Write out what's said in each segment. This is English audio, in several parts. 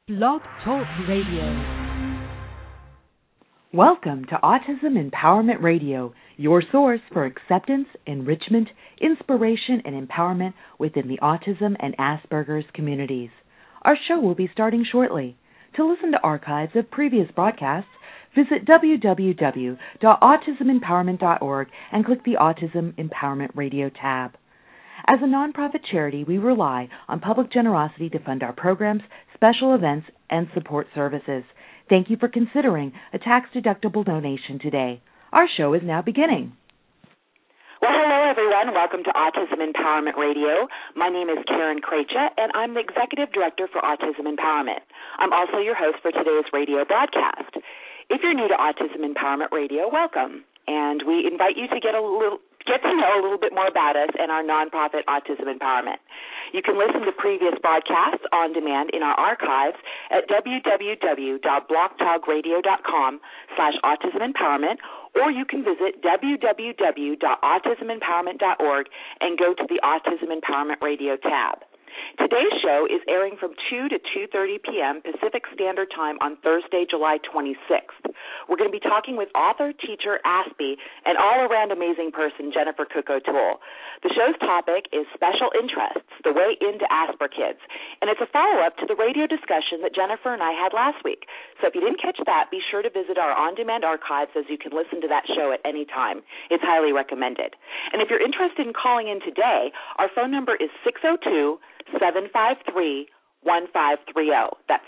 Blog Talk Radio. Welcome to Autism Empowerment Radio, your source for acceptance, enrichment, inspiration, and empowerment within the autism and Asperger's communities. Our show will be starting shortly. To listen to archives of previous broadcasts, visit www.autismempowerment.org and click the Autism Empowerment Radio tab. As a nonprofit charity, we rely on public generosity to fund our programs, special events, and support services. Thank you for considering a tax-deductible donation today. Our show is now beginning. Well, hello, everyone. Welcome to Autism Empowerment Radio. My name is Karen Krejcia, and I'm the Executive Director for Autism Empowerment. I'm also your host for today's radio broadcast. If you're new to Autism Empowerment Radio, welcome. And we invite you to get to know a little bit more about us and our nonprofit Autism Empowerment. You can listen to previous broadcasts on demand in our archives at www.blogtalkradio.com/autismempowerment, or you can visit www.autismempowerment.org and go to the Autism Empowerment Radio tab. Today's show is airing from 2 to 2:30 p.m. Pacific Standard Time on Thursday, July 26th. We're going to be talking with author, teacher, Aspie, and all-around amazing person, Jennifer Cook O'Toole. The show's topic is Special Interests, the way into Asperkids, and it's a follow-up to the radio discussion that Jennifer and I had last week. So if you didn't catch that, be sure to visit our on-demand archives as you can listen to that show at any time. It's highly recommended. And if you're interested in calling in today, our phone number is 602-753-1530. That's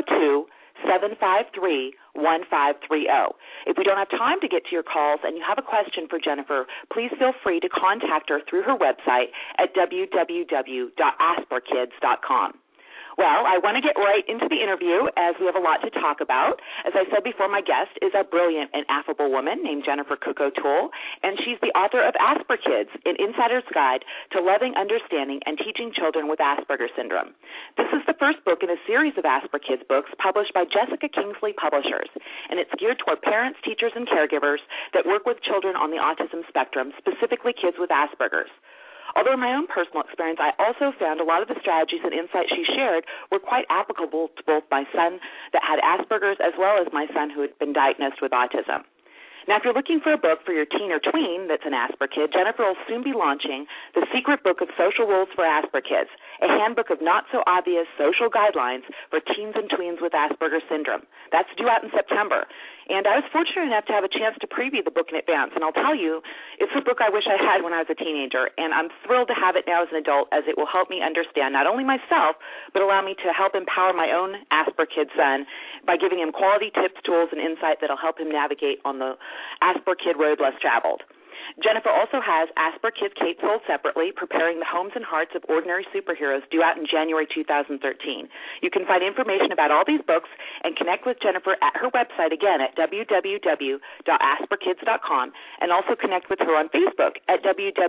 602-753-1530. If we don't have time to get to your calls and you have a question for Jennifer, please feel free to contact her through her website at www.asperkids.com. Well, I want to get right into the interview as we have a lot to talk about. As I said before, my guest is a brilliant and affable woman named Jennifer Cook O'Toole, and she's the author of Asperkids, an insider's guide to loving, understanding, and teaching children with Asperger syndrome. This is the first book in a series of Asperkids books published by Jessica Kingsley Publishers, and it's geared toward parents, teachers, and caregivers that work with children on the autism spectrum, specifically kids with Asperger's. Although in my own personal experience, I also found a lot of the strategies and insights she shared were quite applicable to both my son that had Asperger's as well as my son who had been diagnosed with autism. Now, if you're looking for a book for your teen or tween that's an Asperkid, Jennifer will soon be launching The Secret Book of Social Rules for Asperkids, a handbook of not-so-obvious social guidelines for teens and tweens with Asperger syndrome. That's due out in September. And I was fortunate enough to have a chance to preview the book in advance, and I'll tell you, it's a book I wish I had when I was a teenager, and I'm thrilled to have it now as an adult as it will help me understand not only myself, but allow me to help empower my own Asperkid son by giving him quality tips, tools, and insight that will help him navigate on the Asperkid road less traveled. Jennifer also has Asperkid Kate sold separately, Preparing the Homes and Hearts of Ordinary Superheroes, due out in January 2013. You can find information about all these books and connect with Jennifer at her website, again, at www.asperkids.com, and also connect with her on Facebook at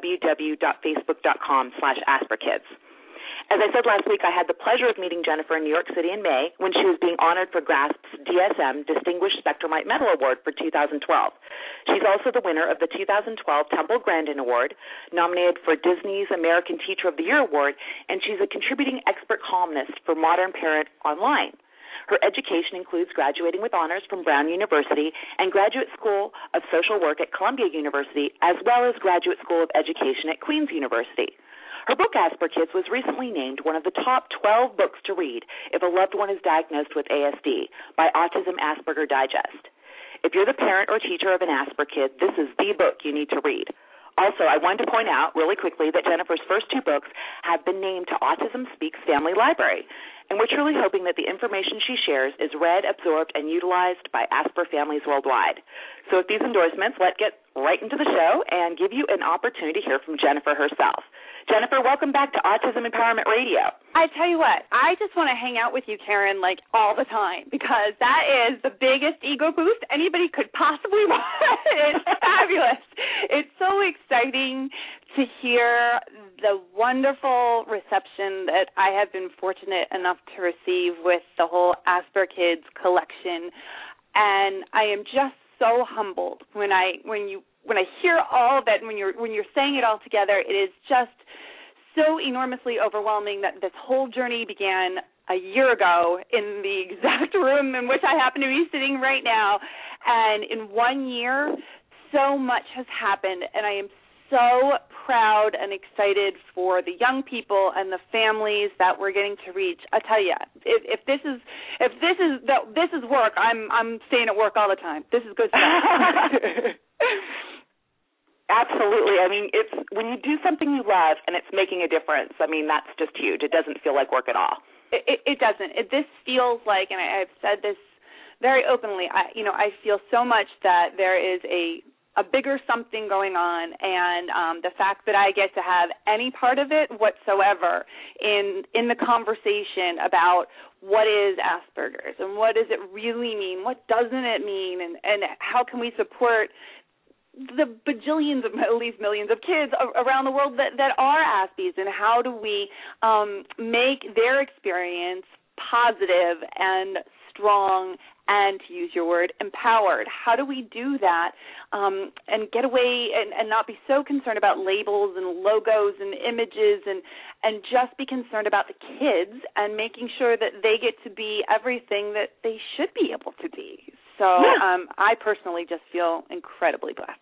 www.facebook.com/asperkids. As I said last week, I had the pleasure of meeting Jennifer in New York City in May when she was being honored for GRASP's DSM Distinguished Spectrumite Medal Award for 2012. She's also the winner of the 2012 Temple Grandin Award, nominated for Disney's American Teacher of the Year Award, and she's a contributing expert columnist for Modern Parent Online. Her education includes graduating with honors from Brown University and Graduate School of Social Work at Columbia University, as well as Graduate School of Education at Queen's University. Her book, Asperkids, was recently named one of the top 12 books to read if a loved one is diagnosed with ASD by Autism Asperger Digest. If you're the parent or teacher of an Asperkid, this is the book you need to read. Also, I wanted to point out really quickly that Jennifer's first two books have been named to Autism Speaks Family Library, and we're truly hoping that the information she shares is read, absorbed, and utilized by Asper families worldwide. So with these endorsements, let's get right into the show and give you an opportunity to hear from Jennifer herself. Jennifer, welcome back to Autism Empowerment Radio. I tell you what, I just want to hang out with you, Karen, like all the time, because that is the biggest ego boost anybody could possibly want. It's fabulous. It's so exciting to hear the wonderful reception that I have been fortunate enough to receive with the whole Asperkids collection, and I am just so humbled when I hear all of that. When you're saying it all together, it is just so enormously overwhelming that this whole journey began a year ago in the exact room in which I happen to be sitting right now. And in 1 year, so much has happened, and I am so proud and excited for the young people and the families that we're getting to reach. I tell you, if this is work, I'm staying at work all the time. This is good stuff. Absolutely. I mean, it's when you do something you love and it's making a difference. I mean, that's just huge. It doesn't feel like work at all. It doesn't. This feels like, and I've said this very openly, I feel so much that there is a bigger something going on, and the fact that I get to have any part of it whatsoever in the conversation about what is Asperger's and what does it really mean, what doesn't it mean, and how can we support the bajillions, at least millions of kids around the world that are Aspies, and how do we make their experience positive and strong and, to use your word, empowered? How do we do that and get away and not be so concerned about labels and logos and images and just be concerned about the kids and making sure that they get to be everything that they should be able to be? So I personally just feel incredibly blessed.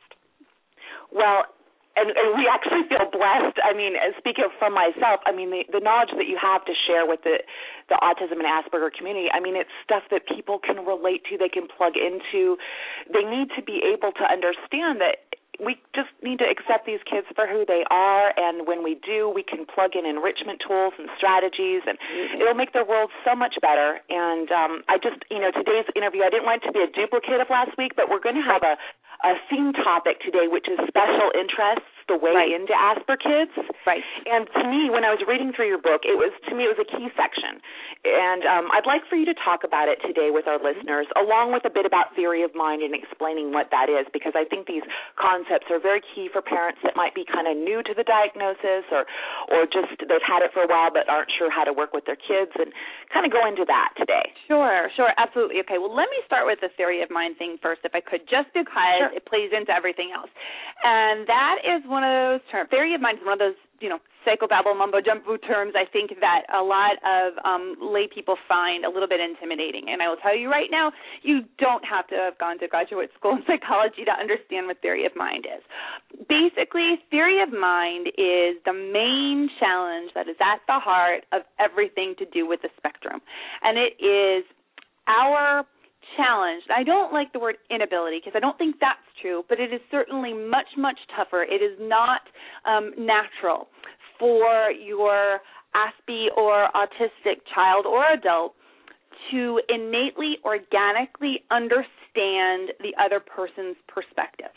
Well, and we actually feel blessed. I mean, speaking from myself, I mean, the knowledge that you have to share with the autism and Asperger community, I mean, it's stuff that people can relate to, they can plug into. They need to be able to understand that we just need to accept these kids for who they are, and when we do, we can plug in enrichment tools and strategies, and it'll make their world so much better. And I just, today's interview, I didn't want it to be a duplicate of last week, but we're going to have a theme topic today, which is special interests, the way into Asperkids. Right. And to me, when I was reading through your book, it was a key section. And I'd like for you to talk about it today with our listeners, along with a bit about theory of mind and explaining what that is, because I think these concepts are very key for parents that might be kind of new to the diagnosis or just they've had it for a while but aren't sure how to work with their kids, and kind of go into that today. Sure, absolutely. Okay, well, let me start with the theory of mind thing first, if I could, just because it plays into everything else. And that is one of those terms. Theory of mind is one of those, psychobabble mumbo-jumbo terms I think that a lot of lay people find a little bit intimidating. And I will tell you right now, you don't have to have gone to graduate school in psychology to understand what theory of mind is. Basically, theory of mind is the main challenge that is at the heart of everything to do with the spectrum. And it is our challenge. I don't like the word inability because I don't think that's true, but it is certainly much, much tougher. It is not natural for your Aspie or autistic child or adult to innately, organically understand the other person's perspective.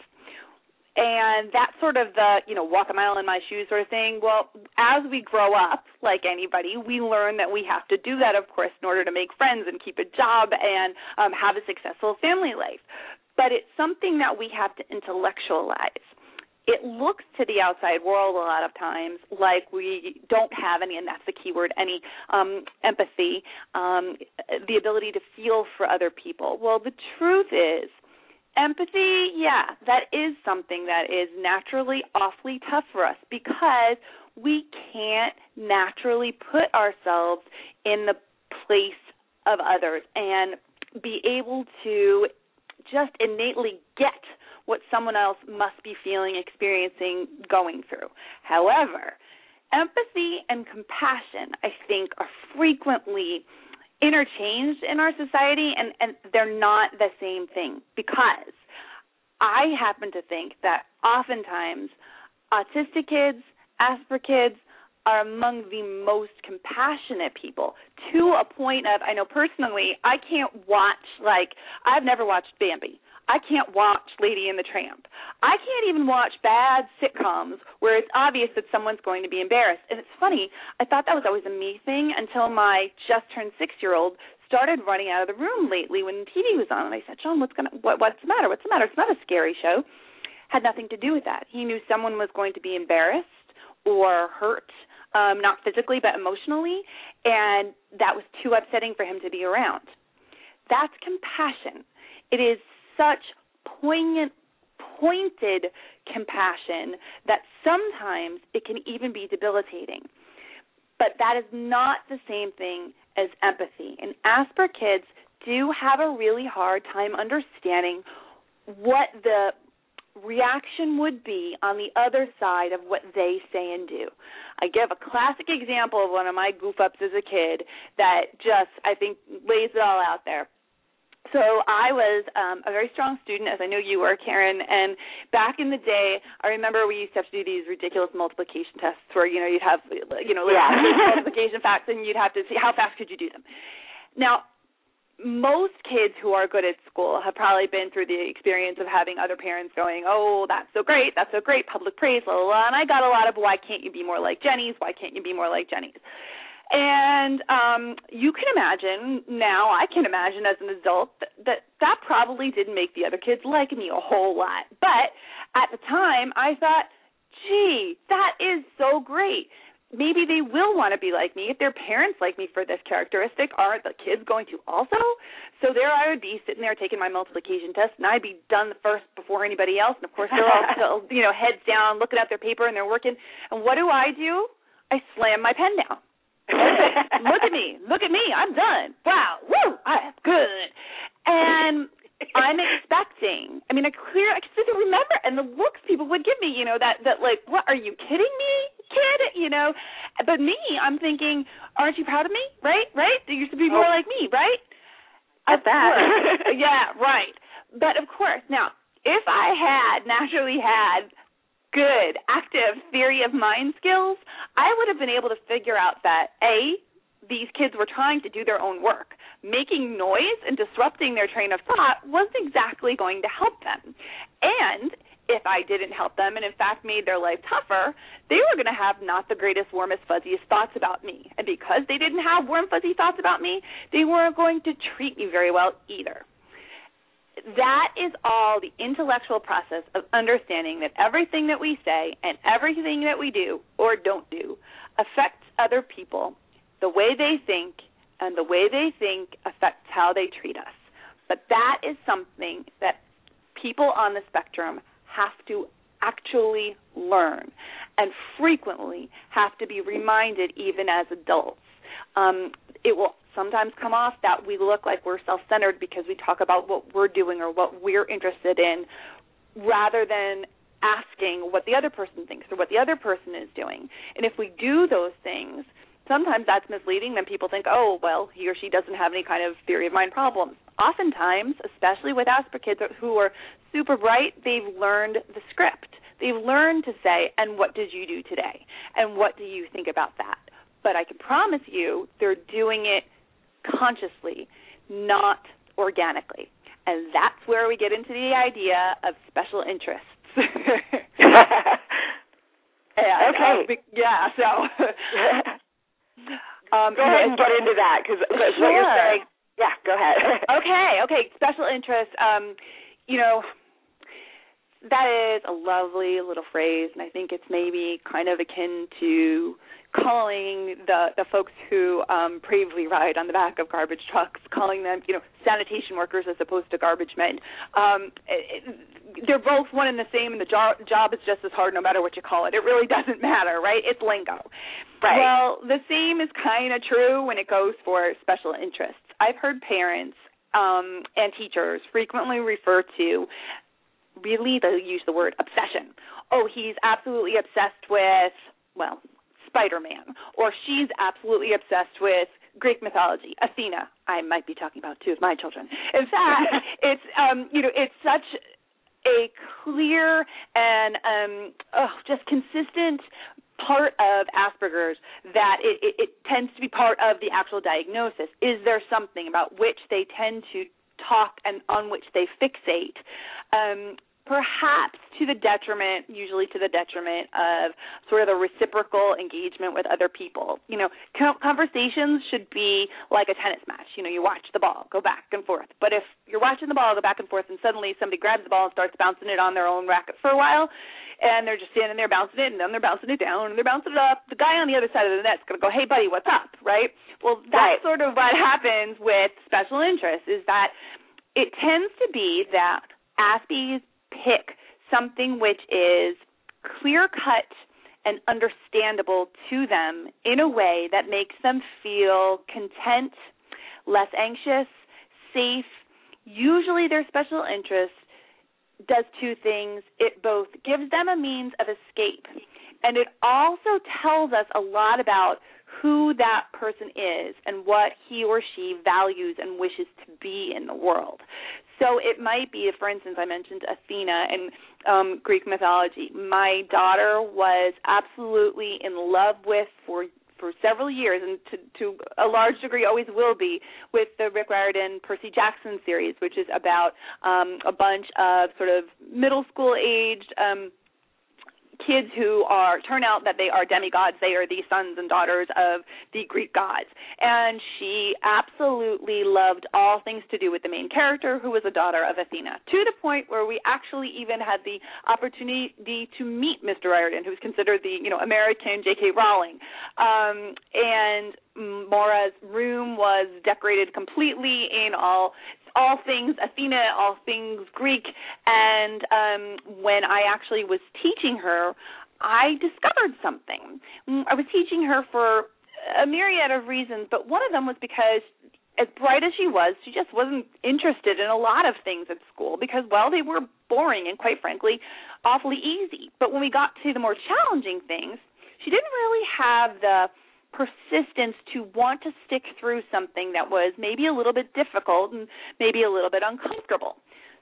And that's sort of the, walk a mile in my shoes sort of thing. Well, as we grow up, like anybody, we learn that we have to do that, of course, in order to make friends and keep a job and have a successful family life. But it's something that we have to intellectualize. It looks to the outside world a lot of times like we don't have any, and that's the key word, any empathy, the ability to feel for other people. Well, the truth is, empathy, that is something that is naturally awfully tough for us because we can't naturally put ourselves in the place of others and be able to just innately get what someone else must be feeling, experiencing, going through. However, empathy and compassion, I think, are frequently interchanged in our society, and they're not the same thing, because I happen to think that oftentimes autistic kids, Asperger kids, are among the most compassionate people, to a point of, I know personally, I can't watch, I've never watched Bambi. I can't watch Lady and the Tramp. I can't even watch bad sitcoms where it's obvious that someone's going to be embarrassed. And it's funny, I thought that was always a me thing until my just-turned 6-year-old started running out of the room lately when TV was on. And I said, John, what's the matter? What's the matter? It's not a scary show. Had nothing to do with that. He knew someone was going to be embarrassed or hurt, not physically but emotionally, and that was too upsetting for him to be around. That's compassion. It is such poignant, pointed compassion that sometimes it can even be debilitating. But that is not the same thing is empathy. And Asper kids do have a really hard time understanding what the reaction would be on the other side of what they say and do. I give a classic example of one of my goof-ups as a kid that just, I think, lays it all out there. So I was a very strong student, as I know you were, Karen, and back in the day, I remember we used to have to do these ridiculous multiplication tests where, you'd have, multiplication facts, and you'd have to see how fast could you do them. Now, most kids who are good at school have probably been through the experience of having other parents going, oh, that's so great, public praise, blah, blah, blah, and I got a lot of, why can't you be more like Jenny's, why can't you be more like Jenny's? And you can imagine, now I can imagine as an adult, that probably didn't make the other kids like me a whole lot. But at the time, I thought, gee, that is so great. Maybe they will want to be like me. If their parents like me for this characteristic, aren't the kids going to also? So there I would be sitting there taking my multiplication test, and I'd be done the first before anybody else. And, of course, they're all still, heads down, looking at their paper, and they're working. And what do? I slam my pen down. Look at me, I'm done. Wow, woo, I'm good. And I'm expecting, I can still remember, and the looks people would give me, that like, what, are you kidding me, kid? But me, I'm thinking, aren't you proud of me, right? You used to be more like me, right? At that. Yeah, right. But, of course, now, if I had naturally had good, active theory of mind skills, I would have been able to figure out that, A, these kids were trying to do their own work. Making noise and disrupting their train of thought wasn't exactly going to help them. And if I didn't help them and, in fact, made their life tougher, they were going to have not the greatest, warmest, fuzziest thoughts about me. And because they didn't have warm, fuzzy thoughts about me, they weren't going to treat me very well either. That is all the intellectual process of understanding that everything that we say and everything that we do or don't do affects other people, the way they think, and the way they think affects how they treat us. But that is something that people on the spectrum have to actually learn and frequently have to be reminded even as adults. It will sometimes come off that we look like we're self-centered because we talk about what we're doing or what we're interested in rather than asking what the other person thinks or what the other person is doing. And if we do those things, sometimes that's misleading. Then people think, oh, well, he or she doesn't have any kind of theory of mind problems. Oftentimes, especially with Asper kids who are super bright, they've learned the script. They've learned to say, and what did you do today? And what do you think about that? But I can promise you they're doing it consciously, not organically. And that's where we get into the idea of special interests. Okay. So go ahead and get into that because sure. What you're saying. Yeah, go ahead. Okay. Special interest. That is a lovely little phrase, and I think it's maybe kind of akin to calling the folks who bravely ride on the back of garbage trucks, calling them, sanitation workers as opposed to garbage men. They're both one and the same, and the job is just as hard no matter what you call it. It really doesn't matter, right? It's lingo. Right. Well, the same is kind of true when it goes for special interests. I've heard parents and teachers frequently refer to, really, they'll use the word obsession. Oh, he's absolutely obsessed with, Spider-Man, or she's absolutely obsessed with Greek mythology, Athena. I might be talking about two of my children. In fact, it's such a clear and just consistent part of Asperger's that it tends to be part of the actual diagnosis. Is there something about which they tend to talk and on which they fixate? Perhaps usually to the detriment of sort of the reciprocal engagement with other people. Conversations should be like a tennis match. You watch the ball go back and forth. But if you're watching the ball go back and forth and suddenly somebody grabs the ball and starts bouncing it on their own racket for a while, and they're just standing there bouncing it, and then they're bouncing it down, and they're bouncing it up, the guy on the other side of the net's going to go, hey, buddy, what's up, right? Well, that's sort of what happens with special interests is that it tends to be that Aspies pick something which is clear-cut and understandable to them in a way that makes them feel content, less anxious, safe. Usually their special interest does two things. It both gives them a means of escape, and it also tells us a lot about who that person is and what he or she values and wishes to be in the world. So it might be, for instance, I mentioned Athena in Greek mythology. My daughter was absolutely in love with for several years, and to a large degree always will be, with the Rick Riordan Percy Jackson series, which is about a bunch of sort of middle school aged kids who turn out that they are demigods. They are the sons and daughters of the Greek gods. And she absolutely loved all things to do with the main character, who was a daughter of Athena, to the point where we actually even had the opportunity to meet Mr. Riordan, who's considered the American J.K. Rowling. And Maura's room was decorated completely in all things Athena, all things Greek, and when I actually was teaching her, I discovered something. I was teaching her for a myriad of reasons, but one of them was because, as bright as she was, she just wasn't interested in a lot of things at school because, well, they were boring and, quite frankly, awfully easy. But when we got to the more challenging things, she didn't really have the persistence to want to stick through something that was maybe a little bit difficult and maybe a little bit uncomfortable.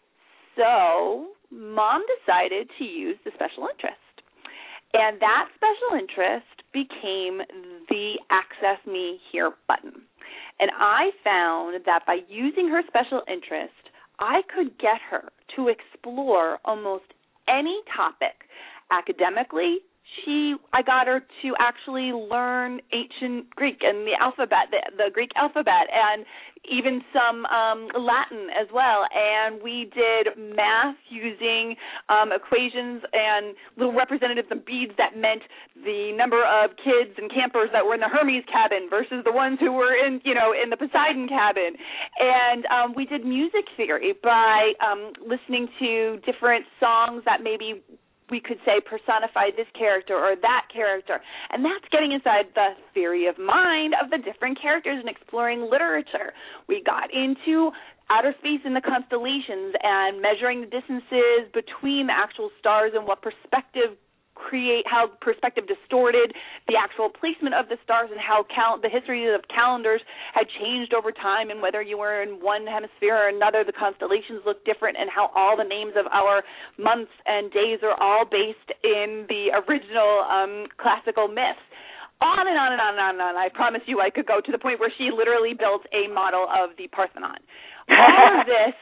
So Mom decided to use the special interest. And that special interest became the Access Me Here button. And I found that by using her special interest, I could get her to explore almost any topic academically. I got her to actually learn ancient Greek and the alphabet, the Greek alphabet, and even some Latin as well. And we did math using equations and little representatives of beads that meant the number of kids and campers that were in the Hermes cabin versus the ones who were in the Poseidon cabin. And we did music theory by listening to different songs that maybe we could say personify this character or that character. And that's getting inside the theory of mind of the different characters and exploring literature. We got into outer space and the constellations and measuring the distances between the actual stars and what perspective how perspective distorted the actual placement of the stars and how the history of calendars had changed over time, and whether you were in one hemisphere or another, the constellations look different, and how all the names of our months and days are all based in the original classical myths. On and on and on and on and on. I promise you I could go to the point where she literally built a model of the Parthenon. All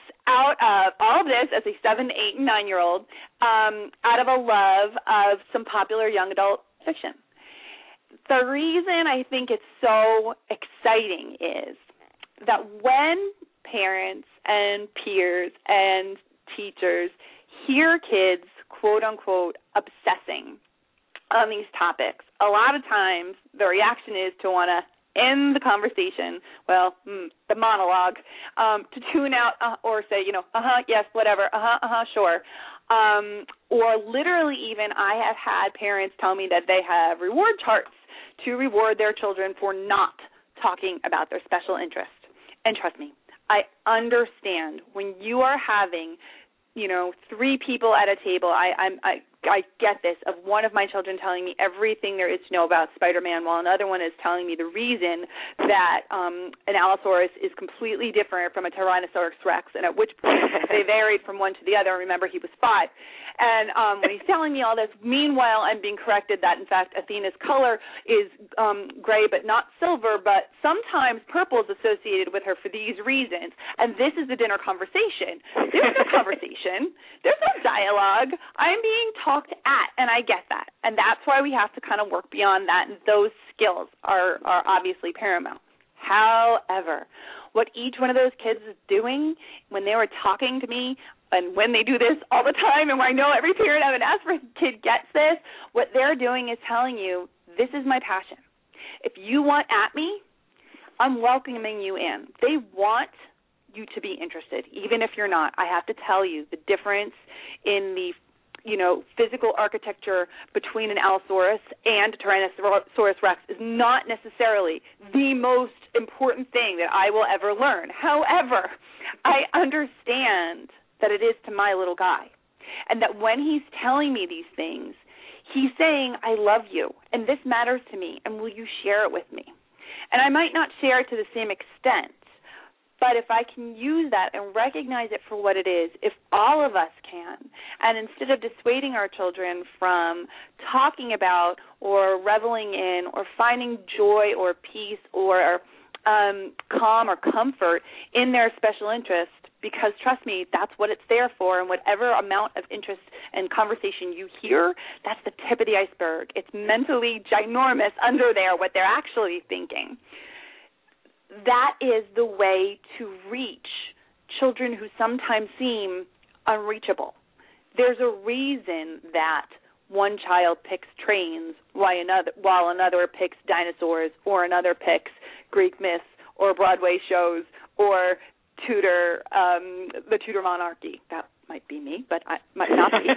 of this as a 7, 8, and 9-year-old out of a love of some popular young adult fiction. The reason I think it's so exciting is that when parents and peers and teachers hear kids, quote-unquote, obsessing on these topics, a lot of times the reaction is to want to end the conversation, the monologue, to tune out or say, yes, whatever, sure. Or literally even I have had parents tell me that they have reward charts to reward their children for not talking about their special interest. And trust me, I understand when you are having, 3 people at a table, I get this, of one of my children telling me everything there is to know about Spider-Man, while another one is telling me the reason that an Allosaurus is completely different from a Tyrannosaurus Rex, and at which point they varied from one to the other. Remember, he was 5. And when he's telling me all this, meanwhile, I'm being corrected that, in fact, Athena's color is gray but not silver, but sometimes purple is associated with her for these reasons. And this is the dinner conversation. There's no conversation. There's no dialogue. I'm being talked at, and I get that. And that's why we have to kind of work beyond that, and those skills are obviously paramount. However, what each one of those kids is doing when they were talking to me, and when they do this all the time, and I know every parent I have an Asperger's kid gets this, what they're doing is telling you, this is my passion. If you want at me, I'm welcoming you in. They want you to be interested, even if you're not. I have to tell you, the difference in the physical architecture between an Allosaurus and a Tyrannosaurus Rex is not necessarily the most important thing that I will ever learn. However, I understand that it is to my little guy, and that when he's telling me these things, he's saying, I love you, and this matters to me, and will you share it with me? And I might not share it to the same extent, but if I can use that and recognize it for what it is, if all of us can, and instead of dissuading our children from talking about or reveling in or finding joy or peace or calm or comfort in their special interest, because trust me, that's what it's there for, and whatever amount of interest and conversation you hear, that's the tip of the iceberg. It's mentally ginormous under there, what they're actually thinking. That is the way to reach children who sometimes seem unreachable. There's a reason that one child picks trains while another picks dinosaurs, or another picks Greek myths or Broadway shows or the Tudor monarchy. That might be me, but I might not be.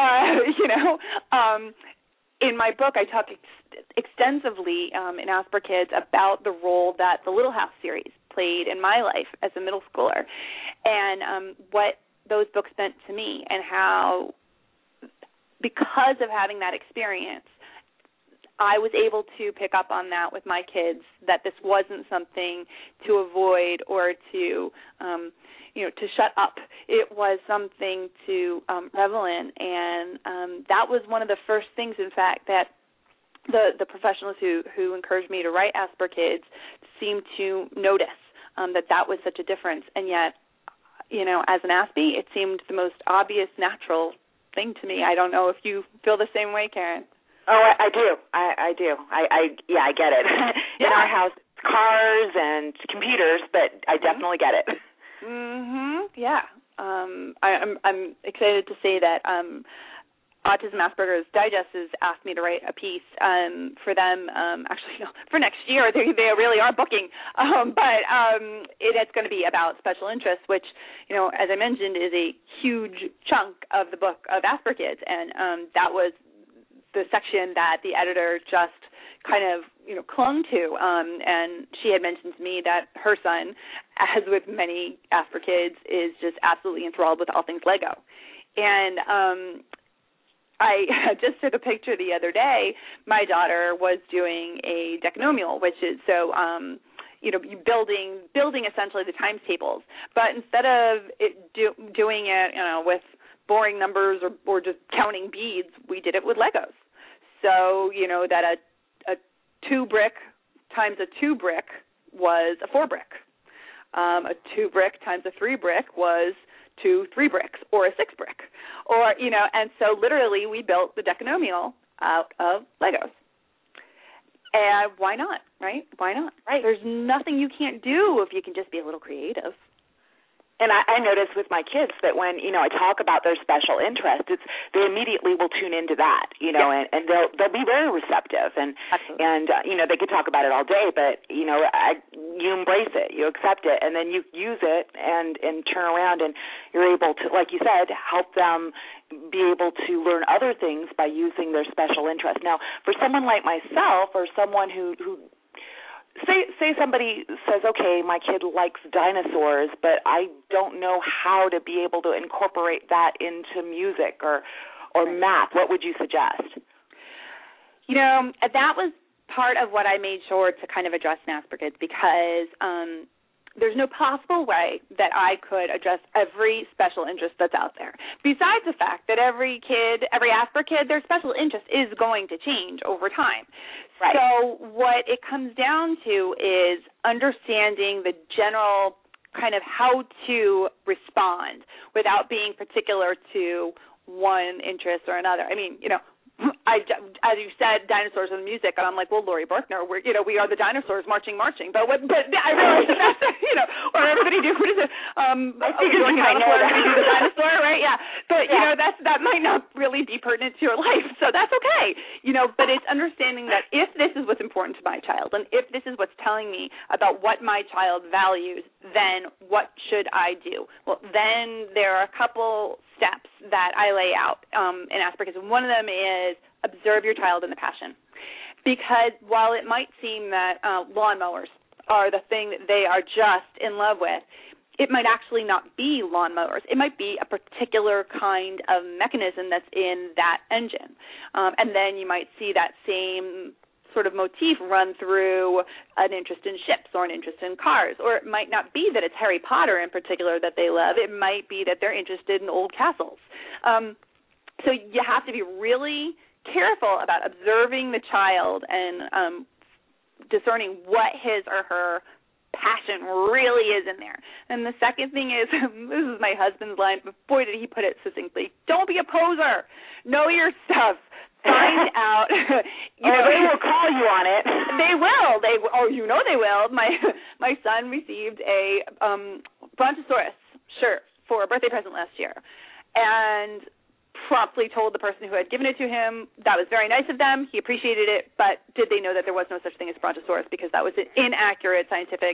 In my book, I talk extensively in Asper Kids about the role that the Little House series played in my life as a middle schooler, and what those books meant to me, and how, because of having that experience, I was able to pick up on that with my kids, that this wasn't something to avoid or to to shut up. It was something to revel in, and that was one of the first things, in fact, that the professionals who encouraged me to write Asper Kids seemed to notice, that was such a difference. And yet, as an Aspie, it seemed the most obvious, natural thing to me. I don't know if you feel the same way, Karen. Oh, I do. I do. I get it. In our house, cars and computers, but I definitely get it. Yeah. I'm excited to say that Autism Asperger's Digest has asked me to write a piece for them. For next year. They really are booking. But it's going to be about special interests, which, as I mentioned, is a huge chunk of the book of Asper Kids, and that was the section that the editor just kind of, clung to. And she had mentioned to me that her son, as with many Asper Kids, is just absolutely enthralled with all things Lego. And I just took a picture the other day. My daughter was doing a decanomial, which is building essentially the times tables. But instead of doing it, with boring numbers or just counting beads, we did it with Legos. So, that a 2-brick times a 2-brick was a 4-brick. A 2-brick times a 3-brick was 2 3-bricks or a 6-brick. Or, and so literally we built the decanomial out of Legos. And why not, right? Why not? Right. There's nothing you can't do if you can just be a little creative. And I notice with my kids that when, I talk about their special interests, they immediately will tune into that, and they'll be very receptive. And they could talk about it all day, but, you embrace it, you accept it, and then you use it and turn around, and you're able to, like you said, help them be able to learn other things by using their special interest. Now, for someone like myself, or someone who Say somebody says, okay, my kid likes dinosaurs, but I don't know how to be able to incorporate that into music or math. What would you suggest? That was part of what I made sure to kind of address in Asper Kids, because there's no possible way that I could address every special interest that's out there. Besides the fact that every Asper kid, their special interest is going to change over time. Right. So what it comes down to is understanding the general kind of how to respond without being particular to one interest or another. I mean, as you said, dinosaurs and music, and I'm like, well, Laurie Berkner, we are the dinosaurs marching. But I realize that's or everybody do what is it? I know everybody do the dinosaur, right? Yeah, but that might not really be pertinent to your life, so that's okay. But it's understanding that if this is what's important to my child, and if this is what's telling me about what my child values, then what should I do? Well, then there are a couple steps that I lay out in Asperkids, and one of them is observe your child in the passion. Because while it might seem that lawnmowers are the thing that they are just in love with, it might actually not be lawnmowers. It might be a particular kind of mechanism that's in that engine. And then you might see that same sort of motif run through an interest in ships or an interest in cars. Or it might not be that it's Harry Potter in particular that they love. It might be that they're interested in old castles. So you have to be really careful about observing the child and discerning what his or her passion really is in there. And the second thing is, this is my husband's line, but boy did he put it succinctly, don't be a poser. Know your stuff. Find out. They will call you on it. They will. They will. My son received a Brontosaurus shirt for a birthday present last year, and promptly told the person who had given it to him that was very nice of them. He appreciated it, but did they know that there was no such thing as Brontosaurus, because that was an inaccurate scientific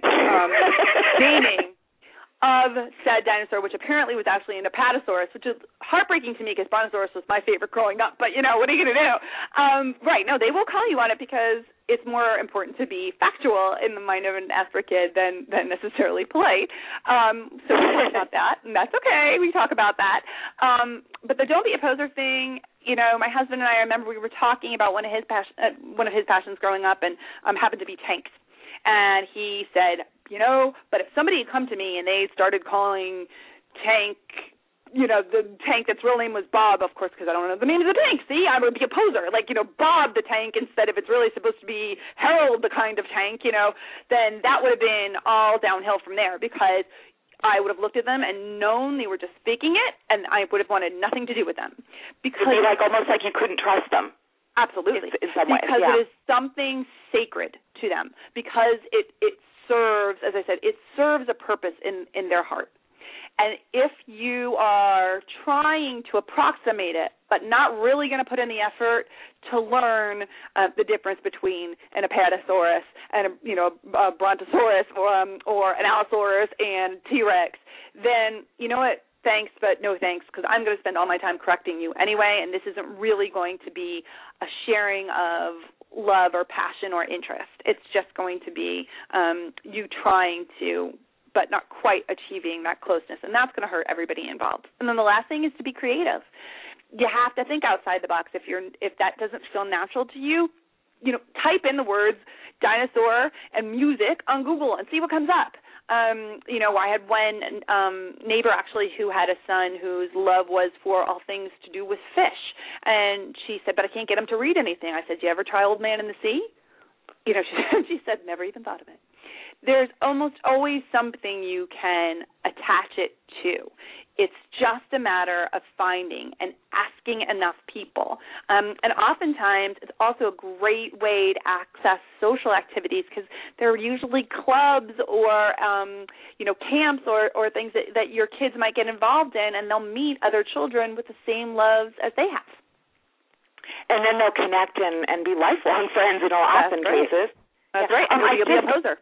naming of said dinosaur, which apparently was actually an Apatosaurus, which is heartbreaking to me because Brontosaurus was my favorite growing up. But, what are you going to do? Right. No, they will call you on it because it's more important to be factual in the mind of an Asper kid than necessarily polite. So we talk about that, and that's okay. We talk about that. But the don't be a poser thing, my husband and I remember we were talking about one of his passions growing up, and happened to be tanks. And he said, but if somebody had come to me and they started calling Tank, the tank that's real name was Bob, of course, because I don't know the name of the tank. See, I would be a poser. Like, Bob the tank instead of it's really supposed to be Harold the kind of tank, then that would have been all downhill from there, because I would have looked at them and known they were just faking it, and I would have wanted nothing to do with them. Because it'd be almost like you couldn't trust them. Absolutely. In some ways, because it is something sacred to them, because it serves, as I said, it serves a purpose in their heart. And if you are trying to approximate it, but not really going to put in the effort to learn the difference between an Apatosaurus and a Brontosaurus or an Allosaurus and T-Rex, then you know what? Thanks, but no thanks, because I'm going to spend all my time correcting you anyway, and this isn't really going to be a sharing of love or passion or interest. It's just going to be you trying to, but not quite achieving that closeness, and that's going to hurt everybody involved. And then the last thing is to be creative. You have to think outside the box. If that doesn't feel natural to you, type in the words dinosaur and music on Google and see what comes up. I had one neighbor actually who had a son whose love was for all things to do with fish. And she said, but I can't get him to read anything. I said, do you ever try Old Man in the Sea? She said, never even thought of it. There's almost always something you can attach it to. It's just a matter of finding and asking enough people. And oftentimes it's also a great way to access social activities, because there are usually clubs or, camps or things that your kids might get involved in, and they'll meet other children with the same loves as they have. And then they'll connect and be lifelong friends in all often cases. That's right. And you'll be a poser.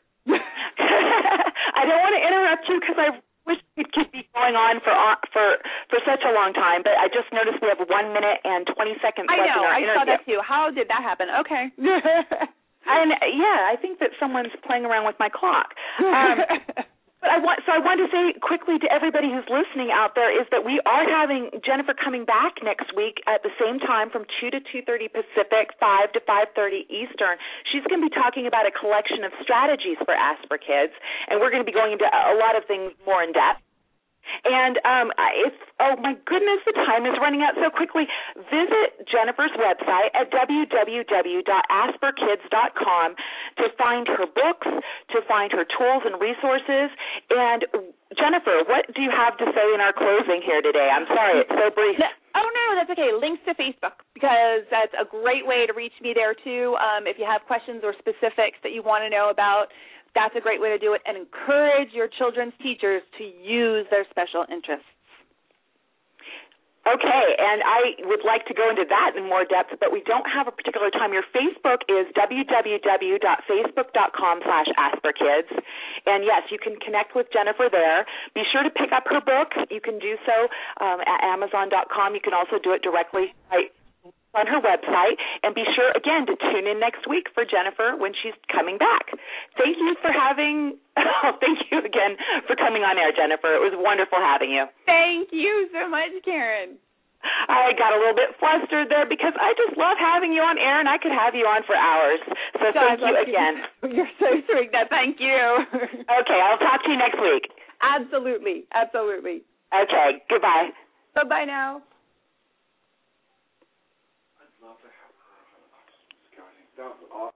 I don't want to interrupt you because I wish it could be going on for such a long time, but I just noticed we have 1 minute and 20 seconds left in our interview. I saw that too. How did that happen? Okay. And I think that someone's playing around with my clock. But I want to say quickly to everybody who's listening out there is that we are having Jennifer coming back next week at the same time from 2 to 2:30 Pacific, 5 to 5:30 Eastern. She's going to be talking about a collection of strategies for Asper kids, and we're going to be going into a lot of things more in depth. And oh my goodness, the time is running out so quickly. Visit Jennifer's website at www.asperkids.com to find her books, to find her tools and resources. And Jennifer, what do you have to say in our closing here today? I'm sorry, it's so brief. Oh, no, that's okay. Links to Facebook, because that's a great way to reach me there, too. If you have questions or specifics that you want to know about, that's a great way to do it, and encourage your children's teachers to use their special interests. Okay, and I would like to go into that in more depth, but we don't have a particular time. Your Facebook is www.facebook.com/AsperKids. And, yes, you can connect with Jennifer there. Be sure to pick up her book. You can do so at Amazon.com. You can also do it directly on her website. And be sure, again, to tune in next week for Jennifer when she's coming back. Thank you for thank you again for coming on air, Jennifer. It was wonderful having you. Thank you so much, Karen. I got a little bit flustered there because I just love having you on air, and I could have you on for hours. So thank you again. You're so sweet. Thank you. Okay, I'll talk to you next week. Absolutely. Absolutely. Okay, goodbye. Bye-bye now. I'd love to have her. That was awesome.